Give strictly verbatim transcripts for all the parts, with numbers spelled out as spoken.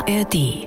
A R D.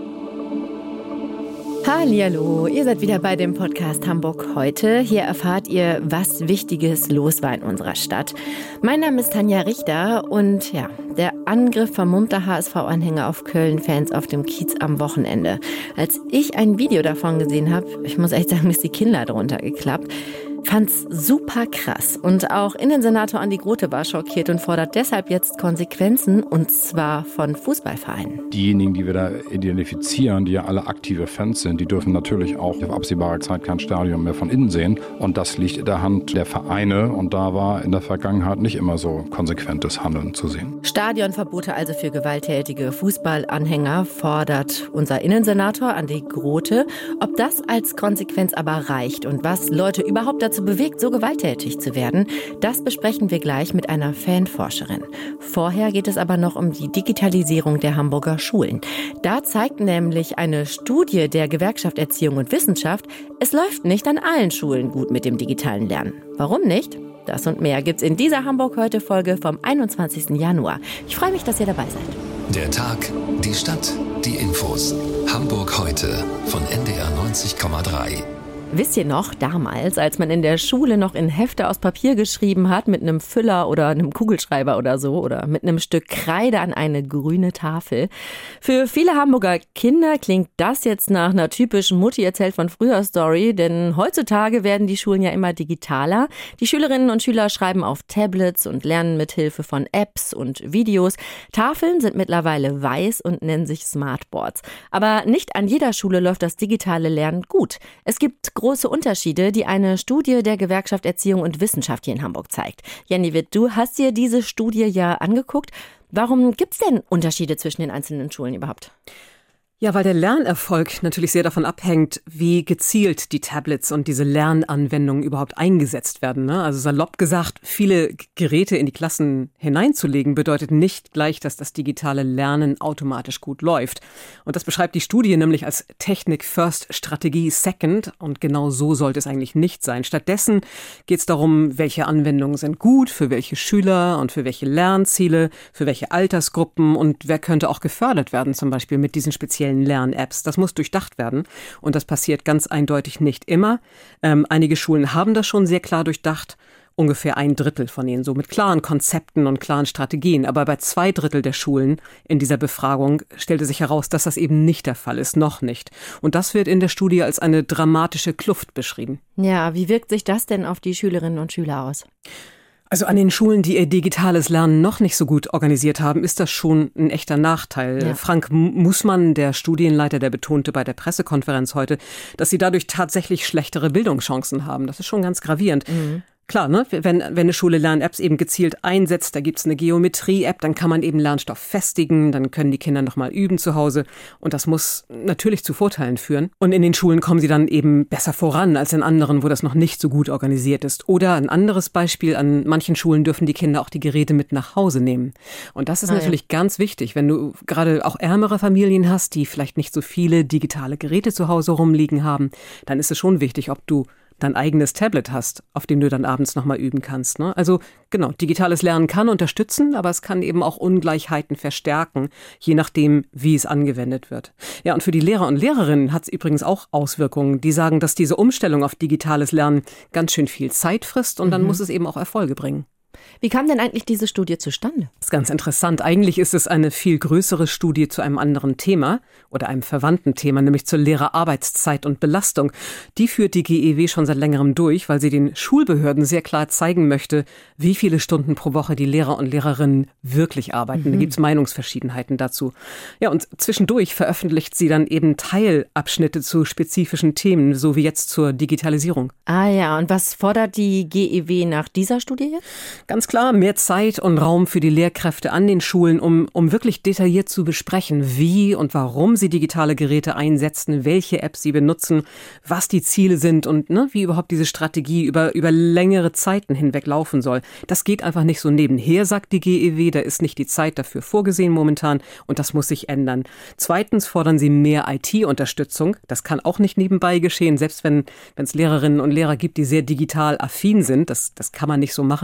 Hallihallo, ihr seid wieder bei dem Podcast Hamburg heute. Hier erfahrt ihr, was Wichtiges los war in unserer Stadt. Mein Name ist Tanja Richter und ja, der Angriff vermummter H S V-Anhänger auf Köln-Fans auf dem Kiez am Wochenende. Als ich ein Video davon gesehen habe, ich muss echt sagen, ist die Kinnlade runtergeklappt, fand's super krass. Und auch Innensenator Andi Grote war schockiert und fordert deshalb jetzt Konsequenzen, und zwar von Fußballvereinen. Diejenigen, die wir da identifizieren, die ja alle aktive Fans sind, die dürfen natürlich auch auf absehbare Zeit kein Stadion mehr von innen sehen. Und das liegt in der Hand der Vereine. Und da war in der Vergangenheit nicht immer so konsequentes Handeln zu sehen. Stadionverbote also für gewalttätige Fußballanhänger fordert unser Innensenator Andi Grote. Ob das als Konsequenz aber reicht und was Leute überhaupt dazu bewegt, so gewalttätig zu werden, das besprechen wir gleich mit einer Fanforscherin. Vorher geht es aber noch um die Digitalisierung der Hamburger Schulen. Da zeigt nämlich eine Studie der Gewerkschaft Erziehung und Wissenschaft, es läuft nicht an allen Schulen gut mit dem digitalen Lernen. Warum nicht? Das und mehr gibt's in dieser Hamburg-Heute-Folge vom einundzwanzigsten Januar. Ich freue mich, dass ihr dabei seid. Der Tag, die Stadt, die Infos. Hamburg heute von N D R neunzig Komma drei. Wisst ihr noch, damals, als man in der Schule noch in Hefte aus Papier geschrieben hat, mit einem Füller oder einem Kugelschreiber oder so, oder mit einem Stück Kreide an eine grüne Tafel? Für viele Hamburger Kinder klingt das jetzt nach einer typischen Mutti erzählt von früher Story, denn heutzutage werden die Schulen ja immer digitaler. Die Schülerinnen und Schüler schreiben auf Tablets und lernen mit Hilfe von Apps und Videos. Tafeln sind mittlerweile weiß und nennen sich Smartboards. Aber nicht an jeder Schule läuft das digitale Lernen gut. Es gibt große Unterschiede, die eine Studie der Gewerkschaft Erziehung und Wissenschaft hier in Hamburg zeigt. Jenny Witt, du hast dir diese Studie ja angeguckt. Warum gibt es denn Unterschiede zwischen den einzelnen Schulen überhaupt? Ja, weil der Lernerfolg natürlich sehr davon abhängt, wie gezielt die Tablets und diese Lernanwendungen überhaupt eingesetzt werden. Ne? Also salopp gesagt, viele Geräte in die Klassen hineinzulegen, bedeutet nicht gleich, dass das digitale Lernen automatisch gut läuft. Und das beschreibt die Studie nämlich als Technik-First-Strategie Second. Und genau so sollte es eigentlich nicht sein. Stattdessen geht es darum, welche Anwendungen sind gut, für welche Schüler und für welche Lernziele, für welche Altersgruppen und wer könnte auch gefördert werden, zum Beispiel mit diesen speziellen Lern-Apps. Das muss durchdacht werden und das passiert ganz eindeutig nicht immer. Ähm, einige Schulen haben das schon sehr klar durchdacht, ungefähr ein Drittel von ihnen, so mit klaren Konzepten und klaren Strategien. Aber bei zwei Drittel der Schulen in dieser Befragung stellte sich heraus, dass das eben nicht der Fall ist, noch nicht. Und das wird in der Studie als eine dramatische Kluft beschrieben. Ja, wie wirkt sich das denn auf die Schülerinnen und Schüler aus? Also an den Schulen, die ihr digitales Lernen noch nicht so gut organisiert haben, ist das schon ein echter Nachteil. Ja. Frank Mußmann, der Studienleiter, der betonte bei der Pressekonferenz heute, dass sie dadurch tatsächlich schlechtere Bildungschancen haben. Das ist schon ganz gravierend. Mhm. Klar, ne? Wenn, wenn eine Schule Lern-Apps eben gezielt einsetzt, da gibt's eine Geometrie-App, dann kann man eben Lernstoff festigen, dann können die Kinder nochmal üben zu Hause und das muss natürlich zu Vorteilen führen. Und in den Schulen kommen sie dann eben besser voran als in anderen, wo das noch nicht so gut organisiert ist. Oder ein anderes Beispiel, an manchen Schulen dürfen die Kinder auch die Geräte mit nach Hause nehmen. Und das ist ah, natürlich ja. ganz wichtig, wenn du gerade auch ärmere Familien hast, die vielleicht nicht so viele digitale Geräte zu Hause rumliegen haben, dann ist es schon wichtig, ob du dein eigenes Tablet hast, auf dem du dann abends nochmal üben kannst. Ne? Also genau, digitales Lernen kann unterstützen, aber es kann eben auch Ungleichheiten verstärken, je nachdem, wie es angewendet wird. Ja, und für die Lehrer und Lehrerinnen hat es übrigens auch Auswirkungen. Die sagen, dass diese Umstellung auf digitales Lernen ganz schön viel Zeit frisst und dann mhm. muss es eben auch Erfolge bringen. Wie kam denn eigentlich diese Studie zustande? Das ist ganz interessant. Eigentlich ist es eine viel größere Studie zu einem anderen Thema oder einem verwandten Thema, nämlich zur Lehrerarbeitszeit und Belastung. Die führt die G E W schon seit längerem durch, weil sie den Schulbehörden sehr klar zeigen möchte, wie viele Stunden pro Woche die Lehrer und Lehrerinnen wirklich arbeiten. Mhm. Da gibt es Meinungsverschiedenheiten dazu. Ja, und zwischendurch veröffentlicht sie dann eben Teilabschnitte zu spezifischen Themen, so wie jetzt zur Digitalisierung. Ah ja, und was fordert die G E W nach dieser Studie jetzt? Ganz klar, mehr Zeit und Raum für die Lehrkräfte an den Schulen, um, um wirklich detailliert zu besprechen, wie und warum sie digitale Geräte einsetzen, welche Apps sie benutzen, was die Ziele sind und ne, wie überhaupt diese Strategie über, über längere Zeiten hinweg laufen soll. Das geht einfach nicht so nebenher, sagt die G E W, da ist nicht die Zeit dafür vorgesehen momentan und das muss sich ändern. Zweitens fordern sie mehr I T-Unterstützung. Das kann auch nicht nebenbei geschehen, selbst wenn es Lehrerinnen und Lehrer gibt, die sehr digital affin sind. Das, das kann man nicht so machen, da muss mehr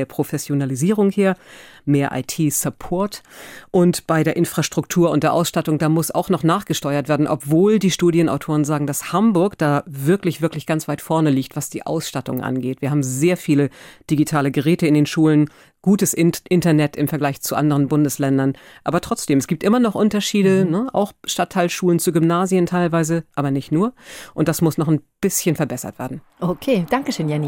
mehr Professionalisierung her, mehr I T-Support. Und bei der Infrastruktur und der Ausstattung, da muss auch noch nachgesteuert werden, obwohl die Studienautoren sagen, dass Hamburg da wirklich, wirklich ganz weit vorne liegt, was die Ausstattung angeht. Wir haben sehr viele digitale Geräte in den Schulen, gutes Internet im Vergleich zu anderen Bundesländern. Aber trotzdem, es gibt immer noch Unterschiede, mhm. ne? Auch Stadtteilschulen zu Gymnasien teilweise, aber nicht nur. Und das muss noch ein bisschen verbessert werden. Okay, danke schön, Jenny.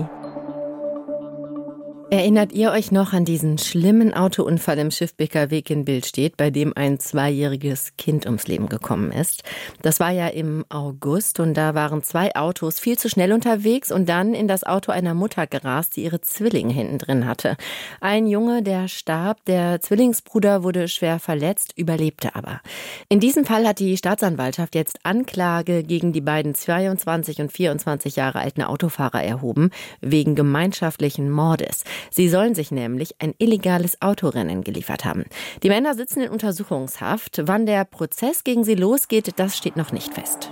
Erinnert ihr euch noch an diesen schlimmen Autounfall im Schiffbeker Weg in Billstedt, bei dem ein zweijähriges Kind ums Leben gekommen ist? Das war ja im August und da waren zwei Autos viel zu schnell unterwegs und dann in das Auto einer Mutter gerast, die ihre Zwillinge hinten drin hatte. Ein Junge, der starb, der Zwillingsbruder wurde schwer verletzt, überlebte aber. In diesem Fall hat die Staatsanwaltschaft jetzt Anklage gegen die beiden zweiundzwanzig und vierundzwanzig Jahre alten Autofahrer erhoben, wegen gemeinschaftlichen Mordes. Sie sollen sich nämlich ein illegales Autorennen geliefert haben. Die Männer sitzen in Untersuchungshaft. Wann der Prozess gegen sie losgeht, das steht noch nicht fest.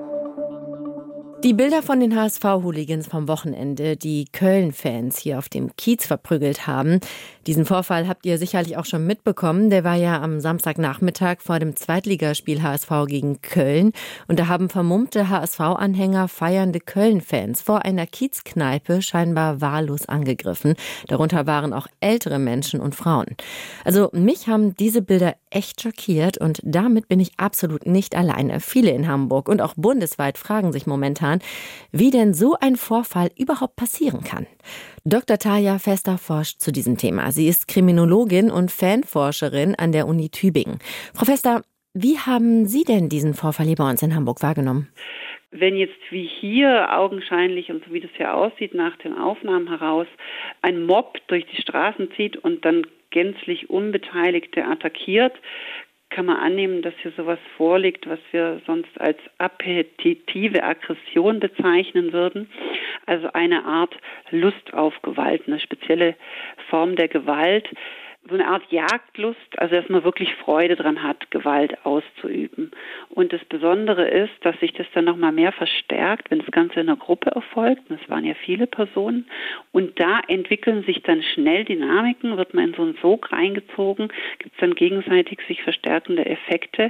Die Bilder von den H S V-Hooligans vom Wochenende, die Köln-Fans hier auf dem Kiez verprügelt haben. Diesen Vorfall habt ihr sicherlich auch schon mitbekommen. Der war ja am Samstagnachmittag vor dem Zweitligaspiel H S V gegen Köln. Und da haben vermummte H S V-Anhänger feiernde Köln-Fans vor einer Kiezkneipe scheinbar wahllos angegriffen. Darunter waren auch ältere Menschen und Frauen. Also mich haben diese Bilder echt schockiert und damit bin ich absolut nicht alleine. Viele in Hamburg und auch bundesweit fragen sich momentan, wie denn so ein Vorfall überhaupt passieren kann. Doktor Tarja Fester forscht zu diesem Thema. Sie ist Kriminologin und Fanforscherin an der Uni Tübingen. Frau Fester, wie haben Sie denn diesen Vorfall hier bei uns in Hamburg wahrgenommen? Wenn jetzt wie hier augenscheinlich und so wie das ja aussieht nach den Aufnahmen heraus, ein Mob durch die Straßen zieht und dann gänzlich Unbeteiligte attackiert, kann man annehmen, dass hier sowas vorliegt, was wir sonst als appetitive Aggression bezeichnen würden. Also eine Art Lust auf Gewalt, eine spezielle Form der Gewalt. So eine Art Jagdlust, also dass man wirklich Freude dran hat, Gewalt auszuüben. Und das Besondere ist, dass sich das dann nochmal mehr verstärkt, wenn das Ganze in einer Gruppe erfolgt. Das waren ja viele Personen. Und da entwickeln sich dann schnell Dynamiken, wird man in so einen Sog reingezogen, gibt es dann gegenseitig sich verstärkende Effekte.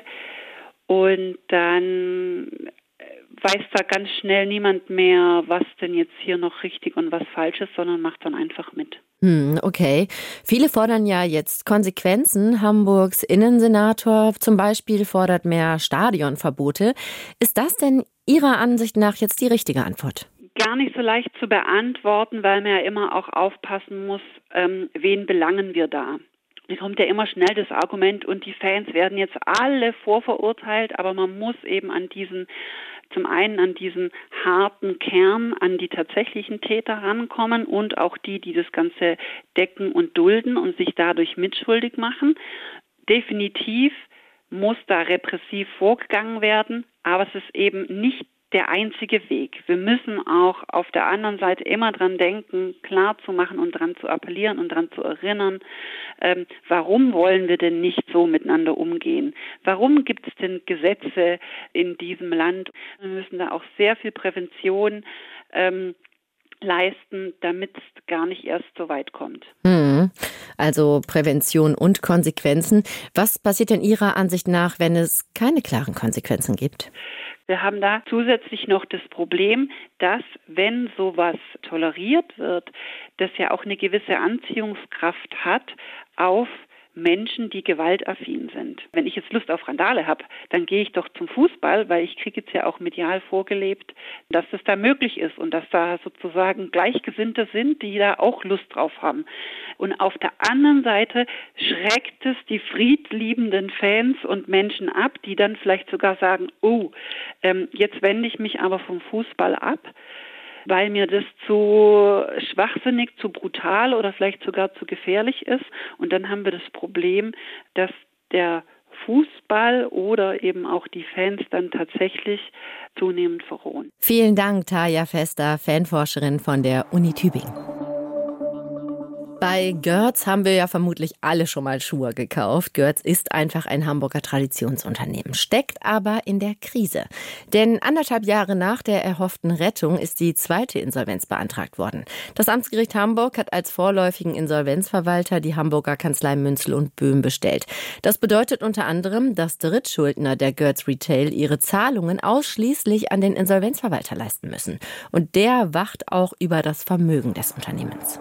Und dann weiß da ganz schnell niemand mehr, was denn jetzt hier noch richtig und was falsch ist, sondern macht dann einfach mit. Hm, okay. Viele fordern ja jetzt Konsequenzen. Hamburgs Innensenator zum Beispiel fordert mehr Stadionverbote. Ist das denn Ihrer Ansicht nach jetzt die richtige Antwort? Gar nicht so leicht zu beantworten, weil man ja immer auch aufpassen muss, ähm, wen belangen wir da. Da kommt ja immer schnell das Argument, und die Fans werden jetzt alle vorverurteilt, aber man muss eben an diesen Zum einen an diesen harten Kern, an die tatsächlichen Täter rankommen und auch die, die das Ganze decken und dulden und sich dadurch mitschuldig machen. Definitiv muss da repressiv vorgegangen werden, aber es ist eben nicht der einzige Weg. Wir müssen auch auf der anderen Seite immer dran denken, klar zu machen und dran zu appellieren und dran zu erinnern, ähm, warum wollen wir denn nicht so miteinander umgehen? Warum gibt es denn Gesetze in diesem Land? Wir müssen da auch sehr viel Prävention ähm, leisten, damit es gar nicht erst so weit kommt. Hm. Also Prävention und Konsequenzen. Was passiert denn Ihrer Ansicht nach, wenn es keine klaren Konsequenzen gibt? Wir haben da zusätzlich noch das Problem, dass, wenn sowas toleriert wird, das ja auch eine gewisse Anziehungskraft hat auf Menschen, die gewaltaffin sind. Wenn ich jetzt Lust auf Randale habe, dann gehe ich doch zum Fußball, weil ich kriege jetzt ja auch medial vorgelebt, dass das da möglich ist und dass da sozusagen Gleichgesinnte sind, die da auch Lust drauf haben. Und auf der anderen Seite schreckt es die friedliebenden Fans und Menschen ab, die dann vielleicht sogar sagen, oh, ähm, jetzt wende ich mich aber vom Fußball ab, weil mir das zu schwachsinnig, zu brutal oder vielleicht sogar zu gefährlich ist. Und dann haben wir das Problem, dass der Fußball oder eben auch die Fans dann tatsächlich zunehmend verrohen. Vielen Dank, Tarja Fester, Fanforscherin von der Uni Tübingen. Bei Goertz haben wir ja vermutlich alle schon mal Schuhe gekauft. Goertz ist einfach ein Hamburger Traditionsunternehmen, steckt aber in der Krise. Denn anderthalb Jahre nach der erhofften Rettung ist die zweite Insolvenz beantragt worden. Das Amtsgericht Hamburg hat als vorläufigen Insolvenzverwalter die Hamburger Kanzlei Münzel und Böhm bestellt. Das bedeutet unter anderem, dass Drittschuldner der Goertz Retail ihre Zahlungen ausschließlich an den Insolvenzverwalter leisten müssen. Und der wacht auch über das Vermögen des Unternehmens.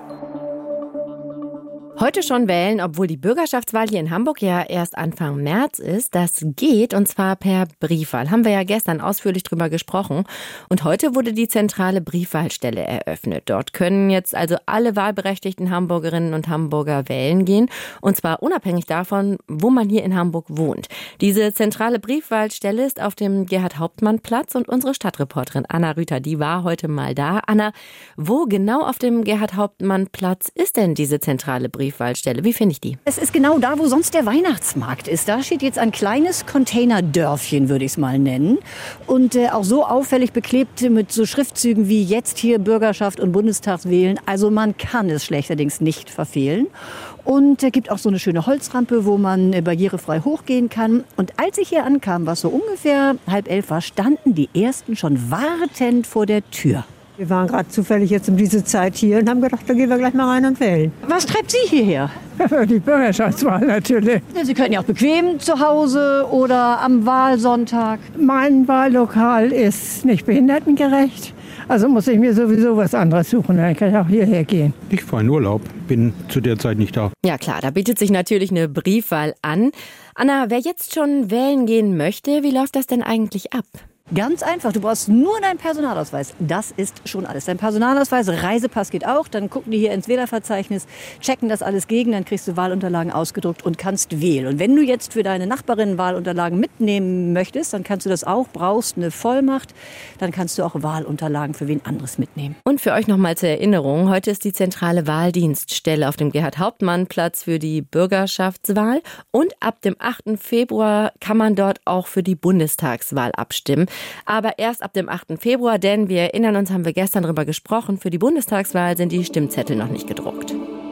Heute schon wählen, obwohl die Bürgerschaftswahl hier in Hamburg ja erst Anfang März ist. Das geht, und zwar per Briefwahl. Haben wir ja gestern ausführlich drüber gesprochen. Und heute wurde die zentrale Briefwahlstelle eröffnet. Dort können jetzt also alle wahlberechtigten Hamburgerinnen und Hamburger wählen gehen. Und zwar unabhängig davon, wo man hier in Hamburg wohnt. Diese zentrale Briefwahlstelle ist auf dem Gerhard-Hauptmann-Platz. Und unsere Stadtreporterin Anna Rüther, die war heute mal da. Anna, wo genau auf dem Gerhard-Hauptmann-Platz ist denn diese zentrale Briefwahlstelle? Briefwahlstelle. Wie finde ich die? Es ist genau da, wo sonst der Weihnachtsmarkt ist. Da steht jetzt ein kleines Containerdörfchen, würde ich es mal nennen. Und äh, auch so auffällig beklebt mit so Schriftzügen wie jetzt hier Bürgerschaft und Bundestagswählen. Also man kann es schlechterdings nicht verfehlen. Und es äh, gibt auch so eine schöne Holzrampe, wo man äh, barrierefrei hochgehen kann. Und als ich hier ankam, was so ungefähr halb elf war, standen die ersten schon wartend vor der Tür. Wir waren gerade zufällig jetzt um diese Zeit hier und haben gedacht, da gehen wir gleich mal rein und wählen. Was treibt Sie hierher? Die Bürgerschaftswahl natürlich. Sie könnten ja auch bequem zu Hause oder am Wahlsonntag. Mein Wahllokal ist nicht behindertengerecht. Also muss ich mir sowieso was anderes suchen. Dann kann ich auch hierher gehen. Ich fahre in Urlaub, bin zu der Zeit nicht da. Ja klar, da bietet sich natürlich eine Briefwahl an. Anna, wer jetzt schon wählen gehen möchte, wie läuft das denn eigentlich ab? Ganz einfach, du brauchst nur deinen Personalausweis. Das ist schon alles. Dein Personalausweis, Reisepass geht auch. Dann gucken die hier ins Wählerverzeichnis, checken das alles gegen, dann kriegst du Wahlunterlagen ausgedruckt und kannst wählen. Und wenn du jetzt für deine Nachbarin Wahlunterlagen mitnehmen möchtest, dann kannst du das auch, brauchst eine Vollmacht. Dann kannst du auch Wahlunterlagen für wen anderes mitnehmen. Und für euch nochmal zur Erinnerung, heute ist die zentrale Wahldienststelle auf dem Gerhard-Hauptmann-Platz für die Bürgerschaftswahl. Und ab dem achten Februar kann man dort auch für die Bundestagswahl abstimmen. Aber erst ab dem achten Februar, denn wir erinnern uns, haben wir gestern darüber gesprochen, für die Bundestagswahl sind die Stimmzettel noch nicht gedruckt.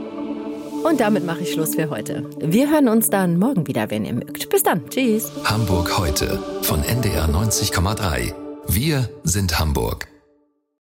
Und damit mache ich Schluss für heute. Wir hören uns dann morgen wieder, wenn ihr mögt. Bis dann. Tschüss. Hamburg heute von N D R neunzig Komma drei. Wir sind Hamburg.